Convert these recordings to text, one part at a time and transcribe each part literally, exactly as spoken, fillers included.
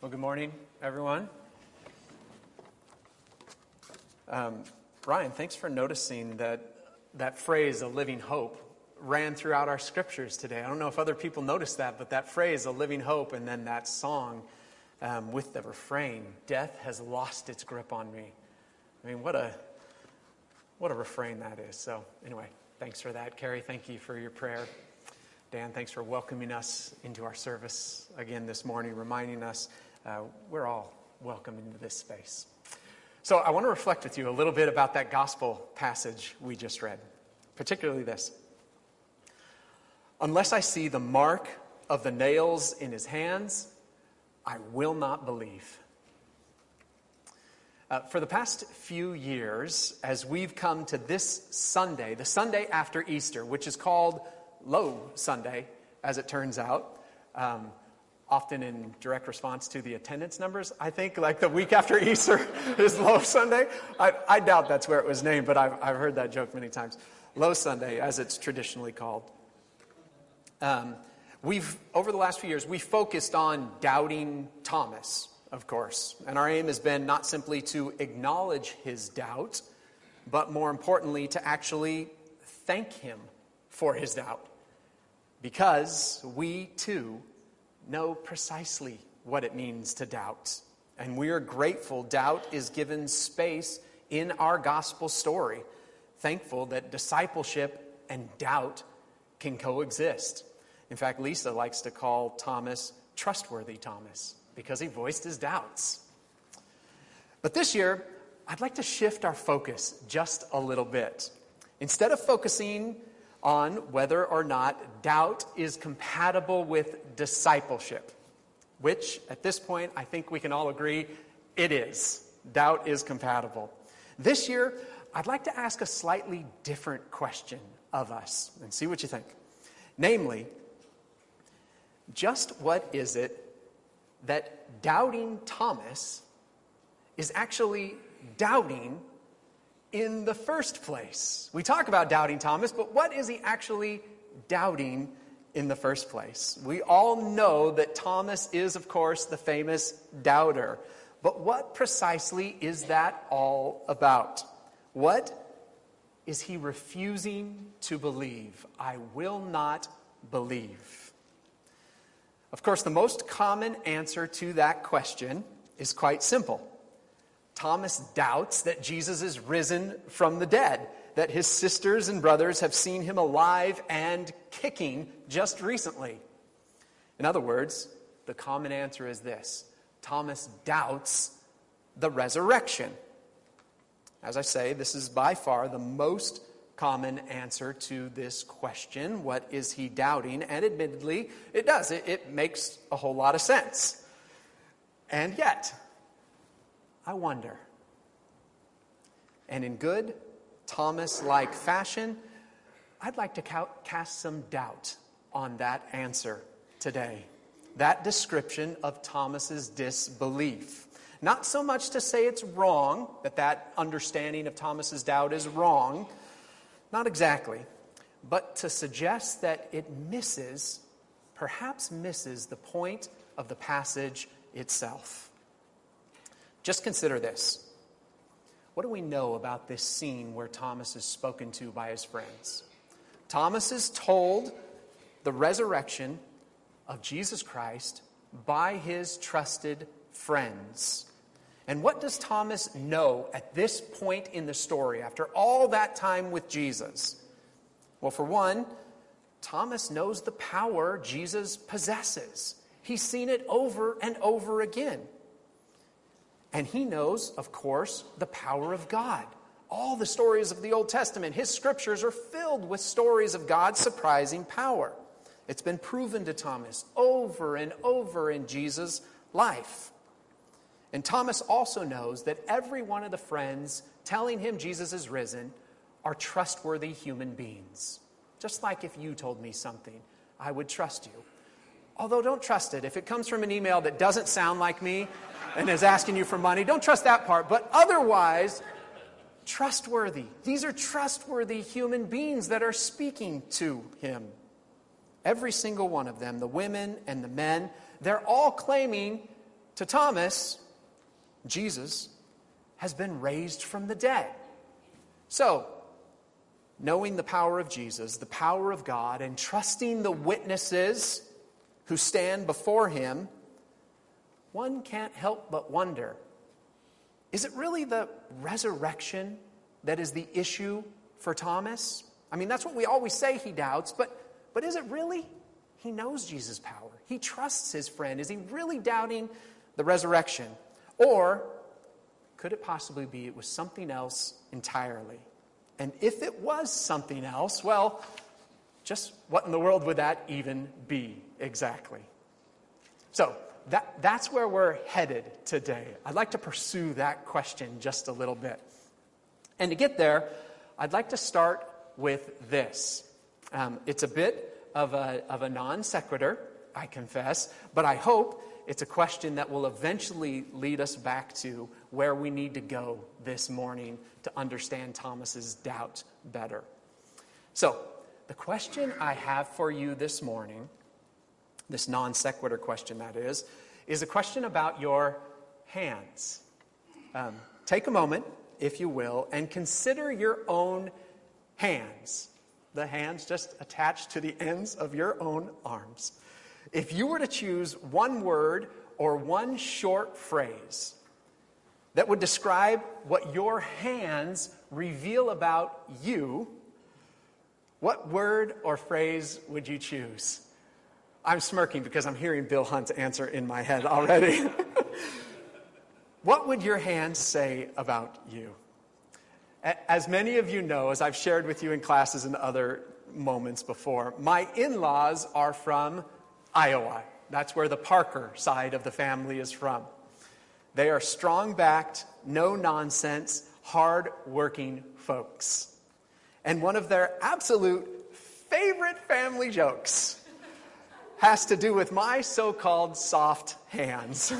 Well, good morning, everyone. Um, Ryan, thanks for noticing that that phrase, a living hope, ran throughout our scriptures today. I don't know if other people noticed that, but that phrase, a living hope, and then that song um, with the refrain, death has lost its grip on me. I mean, what a what a refrain that is. So anyway, thanks for that. Carrie, thank you for your prayer. Dan, thanks for welcoming us into our service again this morning, reminding us uh, we're all welcome into this space. So I want to reflect with you a little bit about that gospel passage we just read, particularly this. Unless I see the mark of the nails in his hands, I will not believe. Uh, for the past few years, as we've come to this Sunday, the Sunday after Easter, which is called Low Sunday, as it turns out, um, often in direct response to the attendance numbers, I think, like the week after Easter is Low Sunday. I, I doubt that's where it was named, but I've, I've heard that joke many times. Low Sunday, as it's traditionally called. Um, we've, over the last few years, we focused on doubting Thomas, of course. And our aim has been not simply to acknowledge his doubt, but more importantly, to actually thank him for his doubt. Because we, too, know precisely what it means to doubt. And we are grateful doubt is given space in our gospel story. Thankful that discipleship and doubt can coexist. In fact, Lisa likes to call Thomas trustworthy Thomas because he voiced his doubts. But this year, I'd like to shift our focus just a little bit. Instead of focusing on whether or not doubt is compatible with discipleship, which at this point I think we can all agree it is. Doubt is compatible. This year, I'd like to ask a slightly different question of us and see what you think. Namely, just what is it that doubting Thomas is actually doubting in the first place? We talk about doubting Thomas, but what is he actually doubting in the first place? We all know that Thomas is, of course, the famous doubter. But what precisely is that all about? What is he refusing to believe? I will not believe. Of course, the most common answer to that question is quite simple. Thomas doubts that Jesus is risen from the dead, that his sisters and brothers have seen him alive and kicking just recently. In other words, the common answer is this: Thomas doubts the resurrection. As I say, this is by far the most common answer to this question. What is he doubting? And admittedly, it does. It, it makes a whole lot of sense. And yet, I wonder. And in good Thomas-like fashion, I'd like to ca- cast some doubt on that answer today. That description of Thomas's disbelief. Not so much to say it's wrong, that that understanding of Thomas's doubt is wrong. Not exactly. But to suggest that it misses, perhaps misses the point of the passage itself. Just consider this. What do we know about this scene where Thomas is spoken to by his friends? Thomas is told the resurrection of Jesus Christ by his trusted friends. And what does Thomas know at this point in the story, after all that time with Jesus? Well, for one, Thomas knows the power Jesus possesses. He's seen it over and over again. And he knows, of course, the power of God. All the stories of the Old Testament, his scriptures are filled with stories of God's surprising power. It's been proven to Thomas over and over in Jesus' life. And Thomas also knows that every one of the friends telling him Jesus is risen are trustworthy human beings. Just like if you told me something, I would trust you. Although don't trust it. If it comes from an email that doesn't sound like me and is asking you for money, don't trust that part. But otherwise, trustworthy. These are trustworthy human beings that are speaking to him. Every single one of them, the women and the men, they're all claiming to Thomas, Jesus has been raised from the dead. So, knowing the power of Jesus, the power of God, and trusting the witnesses who stand before him, one can't help but wonder, is it really the resurrection that is the issue for Thomas? I mean, that's what we always say he doubts, but, but is it really? He knows Jesus' power. He trusts his friend. Is he really doubting the resurrection? Or could it possibly be it was something else entirely? And if it was something else, well, just what in the world would that even be exactly? So that, that's where we're headed today. I'd like to pursue that question just a little bit. And to get there, I'd like to start with this. Um, it's a bit of a, of a non sequitur, I confess, but I hope it's a question that will eventually lead us back to where we need to go this morning to understand Thomas's doubt better. So, the question I have for you this morning, this non sequitur question that is, is a question about your hands. Um, take a moment, if you will, and consider your own hands. The hands just attached to the ends of your own arms. If you were to choose one word or one short phrase that would describe what your hands reveal about you, what word or phrase would you choose? I'm smirking because I'm hearing Bill Hunt's answer in my head already. What would your hands say about you? As many of you know, as I've shared with you in classes and other moments before, my in-laws are from Iowa. That's where the Parker side of the family is from. They are strong-backed, no-nonsense, hard-working folks. And one of their absolute favorite family jokes has to do with my so-called soft hands.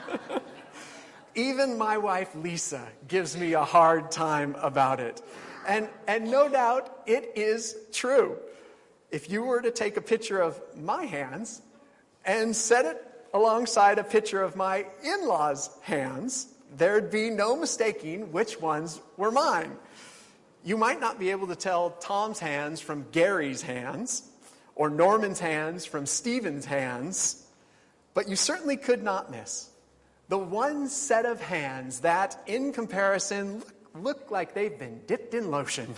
Even my wife, Lisa, gives me a hard time about it. And, and no doubt, it is true. If you were to take a picture of my hands and set it alongside a picture of my in-laws' hands, there'd be no mistaking which ones were mine. You might not be able to tell Tom's hands from Gary's hands, or Norman's hands from Stephen's hands, but you certainly could not miss the one set of hands that, in comparison, look, look like they've been dipped in lotion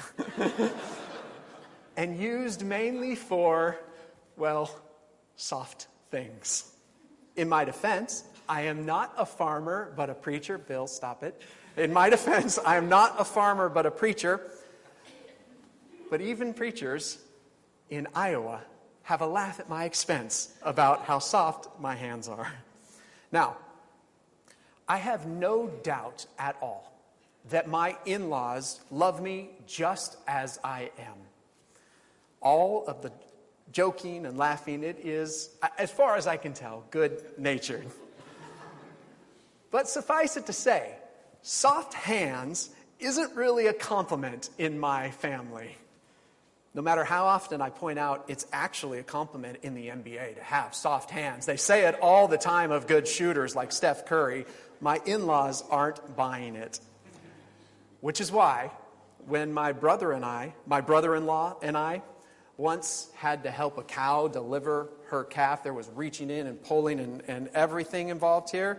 and used mainly for, well, soft things. In my defense, I am not a farmer, but a preacher. Bill, stop it. In my defense, I am not a farmer, but a preacher. But even preachers in Iowa have a laugh at my expense about how soft my hands are. Now, I have no doubt at all that my in-laws love me just as I am. All of the joking and laughing, it is, as far as I can tell, good-natured. But suffice it to say, soft hands isn't really a compliment in my family. No matter how often I point out, it's actually a compliment in the N B A to have soft hands. They say it all the time of good shooters like Steph Curry. My in-laws aren't buying it. Which is why, when my brother and I, my brother-in-law and I, once had to help a cow deliver her calf, there was reaching in and pulling and, and everything involved here.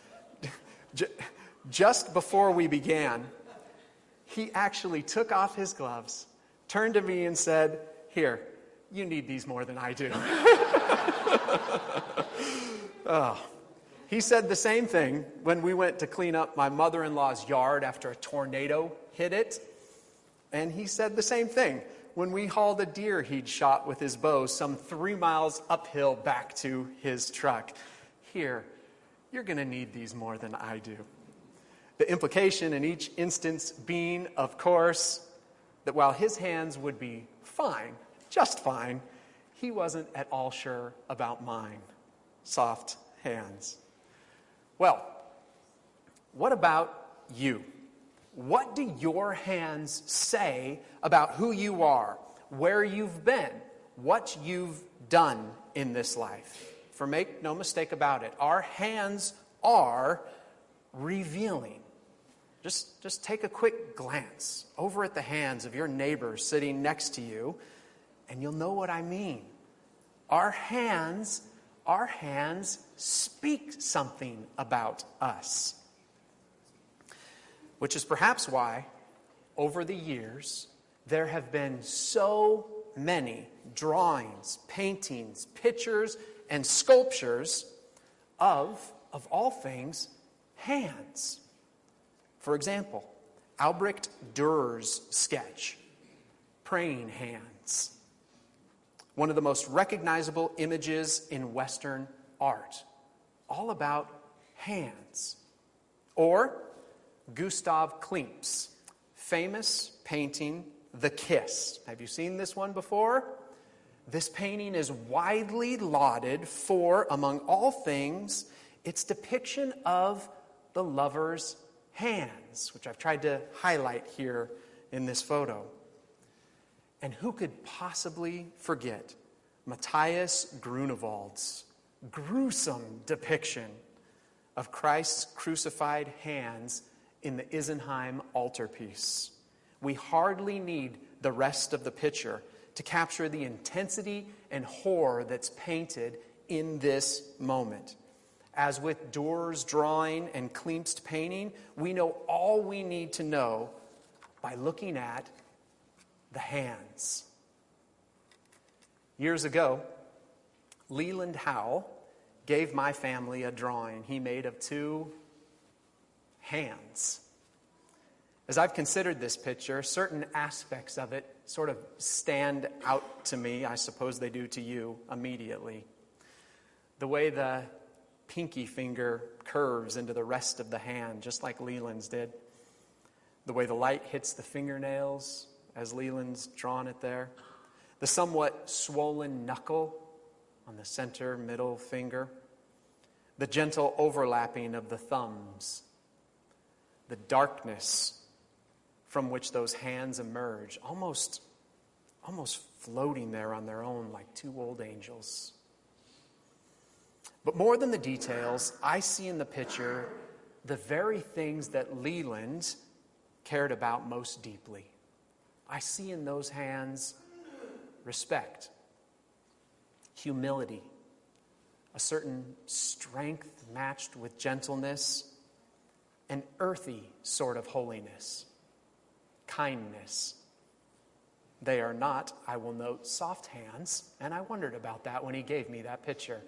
Just before we began, he actually took off his gloves, turned to me and said, "Here, you need these more than I do." Oh. He said the same thing when we went to clean up my mother-in-law's yard after a tornado hit it. And he said the same thing when we hauled a deer he'd shot with his bow some three miles uphill back to his truck. "Here, you're going to need these more than I do." The implication in each instance being, of course, that while his hands would be fine, just fine, he wasn't at all sure about mine. Soft hands. Well, what about you? What do your hands say about who you are, where you've been, what you've done in this life? For make no mistake about it, our hands are revealing. Just, just take a quick glance over at the hands of your neighbor sitting next to you, and you'll know what I mean. Our hands, our hands speak something about us. Which is perhaps why, over the years, there have been so many drawings, paintings, pictures, and sculptures of, of all things, hands. For example, Albrecht Dürer's sketch, Praying Hands. One of the most recognizable images in Western art, all about hands. Or Gustav Klimt's famous painting, The Kiss. Have you seen this one before? This painting is widely lauded for, among all things, its depiction of the lover's hands, which I've tried to highlight here in this photo. And who could possibly forget Matthias Grunewald's gruesome depiction of Christ's crucified hands in the Isenheim altarpiece? We hardly need the rest of the picture to capture the intensity and horror that's painted in this moment. As with Dürer's drawing and Klimt's painting, we know all we need to know by looking at the hands. Years ago, Leland Howell gave my family a drawing he made of two hands. As I've considered this picture, certain aspects of it sort of stand out to me. I suppose they do to you immediately. The way the pinky finger curves into the rest of the hand, just like Leland's did. The way the light hits the fingernails, as Leland's drawn it there. The somewhat swollen knuckle on the center middle finger. The gentle overlapping of the thumbs. The darkness from which those hands emerge, almost, almost floating there on their own like two old angels. But more than the details, I see in the picture the very things that Leland cared about most deeply. I see in those hands respect, humility, a certain strength matched with gentleness, an earthy sort of holiness, kindness. They are not, I will note, soft hands, and I wondered about that when he gave me that picture.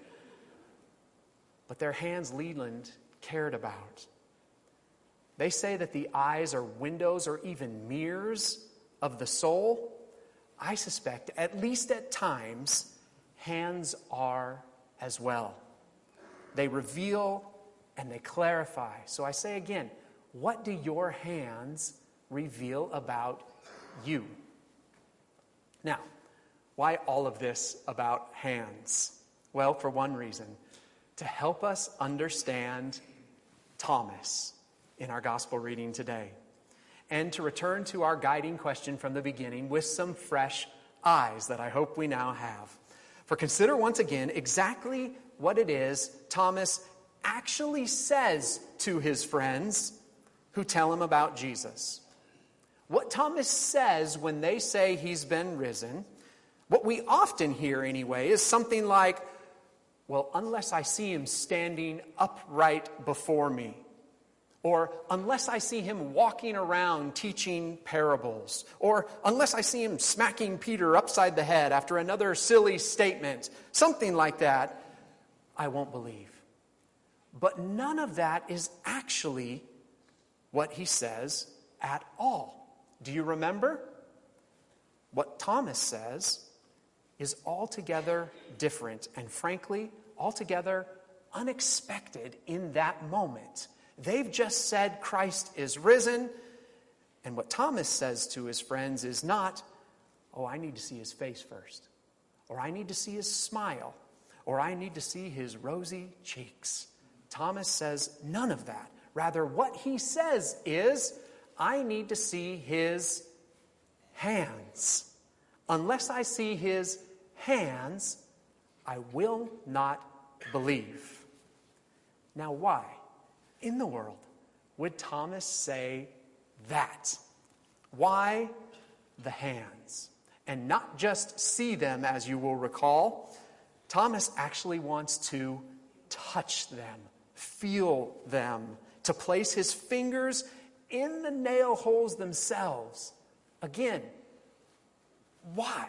But they're hands Leland cared about. They say that the eyes are windows or even mirrors of the soul. I suspect, at least at times, hands are as well. They reveal and they clarify. So I say again, what do your hands reveal about you? Now, why all of this about hands? Well, for one reason, to help us understand Thomas in our gospel reading today, and to return to our guiding question from the beginning with some fresh eyes that I hope we now have. For consider once again exactly what it is Thomas actually says to his friends who tell him about Jesus. What Thomas says when they say he's been risen, what we often hear anyway, is something like, well, unless I see him standing upright before me, or unless I see him walking around teaching parables, or unless I see him smacking Peter upside the head after another silly statement, something like that, I won't believe. But none of that is actually what he says at all. Do you remember? What Thomas says is altogether different and, frankly, altogether unexpected in that moment. They've just said Christ is risen, and what Thomas says to his friends is not, oh, I need to see his face first, or I need to see his smile, or I need to see his rosy cheeks. Thomas says none of that. Rather, what he says is, I need to see his hands. Unless I see his hands, I will not believe. Now, why in the world would Thomas say that? Why the hands? And not just see them, as you will recall. Thomas actually wants to touch them, feel them, to place his fingers in the nail holes themselves. Again, why?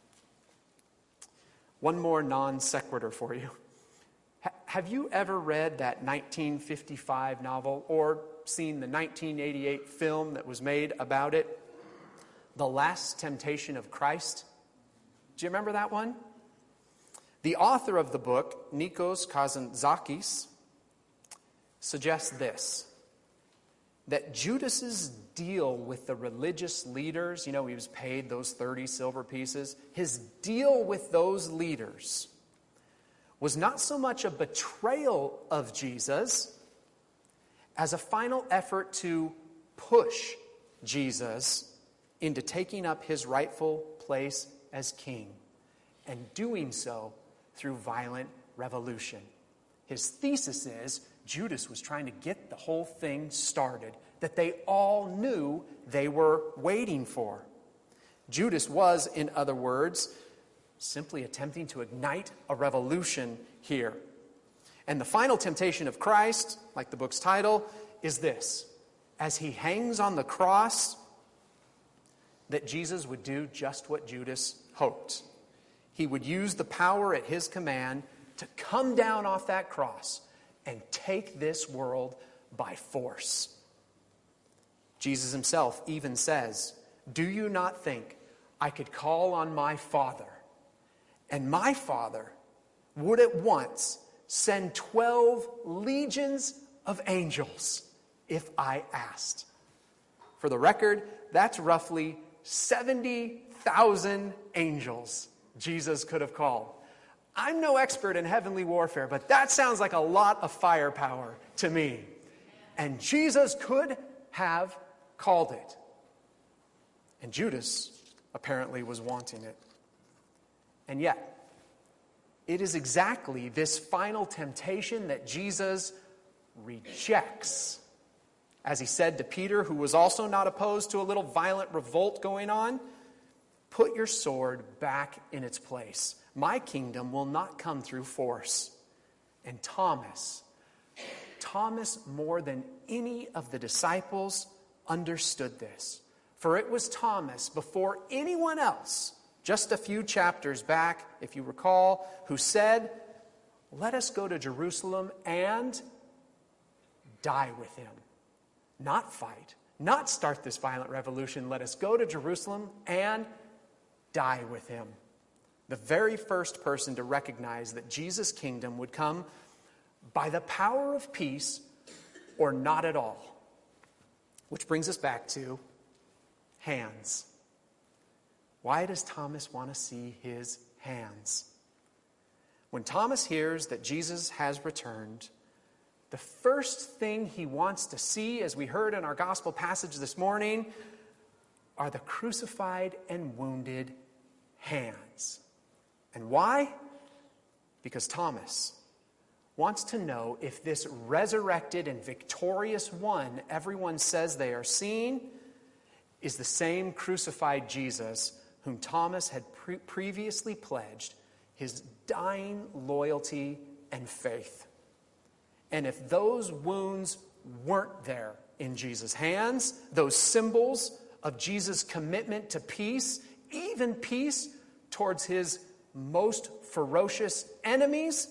One more non sequitur for you. H- have you ever read that nineteen fifty-five novel or seen the nineteen eighty-eight film that was made about it, The Last Temptation of Christ? Do you remember that one? The author of the book, Nikos Kazantzakis, suggests this, that Judas's deal with the religious leaders, you know, he was paid those thirty silver pieces, his deal with those leaders was not so much a betrayal of Jesus as a final effort to push Jesus into taking up his rightful place as king, and doing so through violent revolution. His thesis is Judas was trying to get the whole thing started that they all knew they were waiting for. Judas was, in other words, simply attempting to ignite a revolution here. And the final temptation of Christ, like the book's title, is this: as he hangs on the cross, that Jesus would do just what Judas hoped. He would use the power at his command to come down off that cross and take this world by force. Jesus himself even says, "Do you not think I could call on my Father, and my Father would at once send twelve legions of angels if I asked?" For the record, that's roughly seventy thousand angels Jesus could have called. I'm no expert in heavenly warfare, but that sounds like a lot of firepower to me. And Jesus could have called it. And Judas apparently was wanting it. And yet, it is exactly this final temptation that Jesus rejects. As he said to Peter, who was also not opposed to a little violent revolt going on, "Put your sword back in its place. My kingdom will not come through force." And Thomas, Thomas more than any of the disciples understood this. For it was Thomas, before anyone else, just a few chapters back, if you recall, who said, "Let us go to Jerusalem and die with him." Not fight, not start this violent revolution. Let us go to Jerusalem and die with him. The very first person to recognize that Jesus' kingdom would come by the power of peace or not at all. Which brings us back to hands. Why does Thomas want to see his hands? When Thomas hears that Jesus has returned, the first thing he wants to see, as we heard in our gospel passage this morning, are the crucified and wounded hands. And why? Because Thomas wants to know if this resurrected and victorious one everyone says they are seeing is the same crucified Jesus whom Thomas had pre- previously pledged his dying loyalty and faith. And if those wounds weren't there in Jesus' hands, those symbols of Jesus' commitment to peace, even peace towards his most ferocious enemies,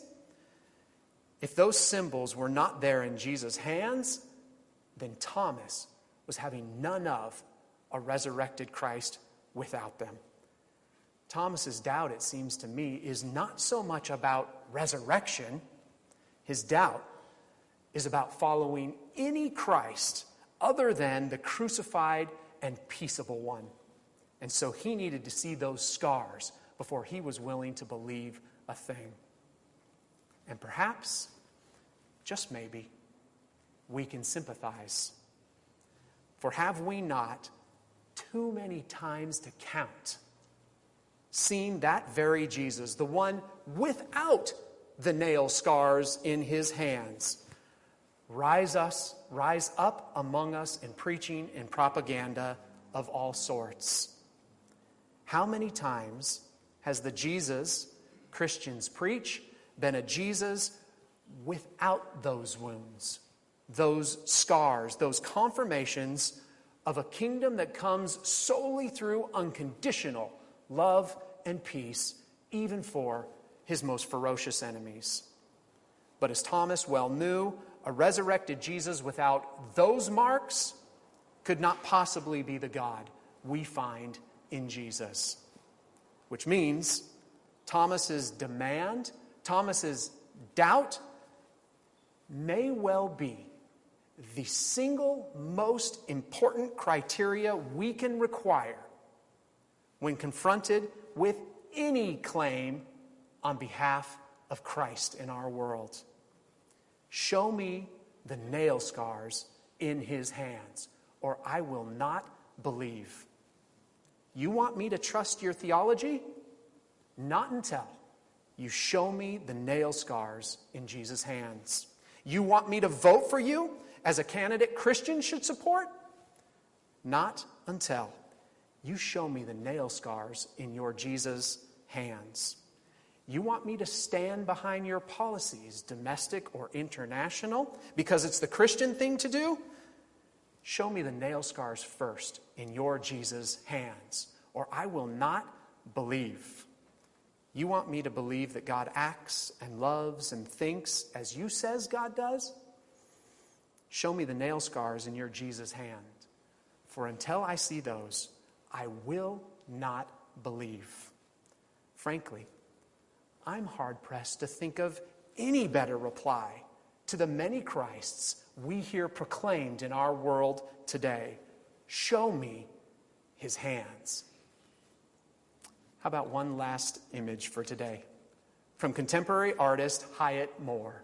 if those symbols were not there in Jesus' hands, then Thomas was having none of a resurrected Christ without them. Thomas's doubt, it seems to me, is not so much about resurrection. His doubt is about following any Christ other than the crucified and peaceable one. And so he needed to see those scars before he was willing to believe a thing. And perhaps, just maybe, we can sympathize. For have we not, too many times to count, seen that very Jesus, the one without the nail scars in his hands, rise us, rise up among us in preaching and propaganda of all sorts. How many times has the Jesus Christians preach been a Jesus without those wounds, those scars, those confirmations of a kingdom that comes solely through unconditional love and peace, even for his most ferocious enemies? But as Thomas well knew, a resurrected Jesus without those marks could not possibly be the God we find in Jesus. Which means Thomas's demand, Thomas's doubt may well be the single most important criteria we can require when confronted with any claim on behalf of Christ in our world. Show me the nail scars in his hands, or I will not believe. You want me to trust your theology? Not until you show me the nail scars in Jesus' hands. You want me to vote for you as a candidate Christians should support? Not until you show me the nail scars in your Jesus' hands. You want me to stand behind your policies, domestic or international, because it's the Christian thing to do? Show me the nail scars first in your Jesus' hands, or I will not believe. You want me to believe that God acts and loves and thinks as you says God does? Show me the nail scars in your Jesus' hand. For until I see those, I will not believe. Frankly, I'm hard-pressed to think of any better reply to the many Christs we hear proclaimed in our world today. Show me his hands. How about one last image for today? From contemporary artist Hyatt Moore.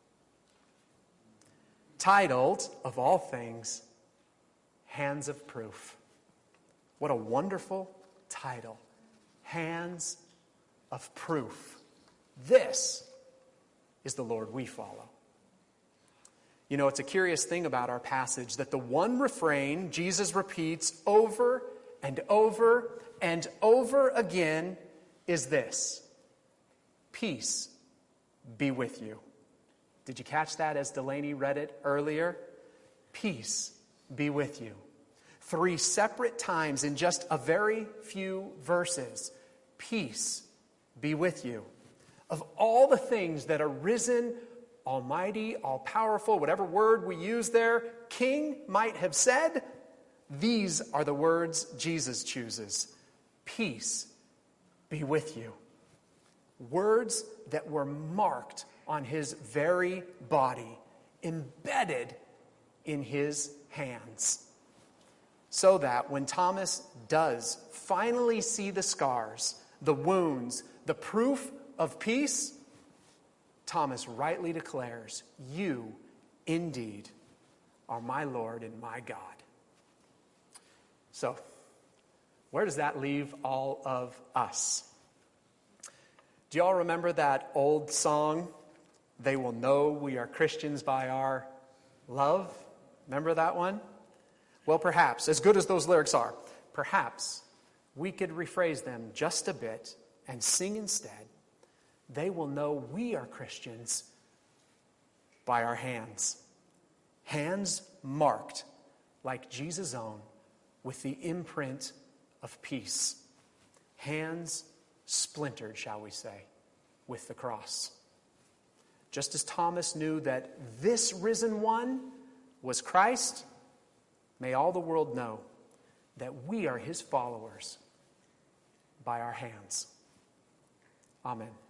Titled, of all things, Hands of Proof. What a wonderful title. Hands of Proof. This is the Lord we follow. You know, it's a curious thing about our passage that the one refrain Jesus repeats over and over and over again is this: peace be with you. Did you catch that as Delaney read it earlier? Peace be with you. Three separate times in just a very few verses. Peace be with you. Of all the things that a risen, almighty, all-powerful, whatever word we use there, king might have said, these are the words Jesus chooses. Peace be with you. Words that were marked on his very body, embedded in his hands. So that when Thomas does finally see the scars, the wounds, the proof of peace, Thomas rightly declares, you indeed are my Lord and my God. So, where does that leave all of us? Do y'all remember that old song, They Will Know We Are Christians by Our Love? Remember that one? Well, perhaps, as good as those lyrics are, perhaps we could rephrase them just a bit and sing instead, they will know we are Christians by our hands. Hands marked like Jesus' own with the imprint of peace. Hands splintered, shall we say, with the cross. Just as Thomas knew that this risen one was Christ, may all the world know that we are his followers by our hands. Amen.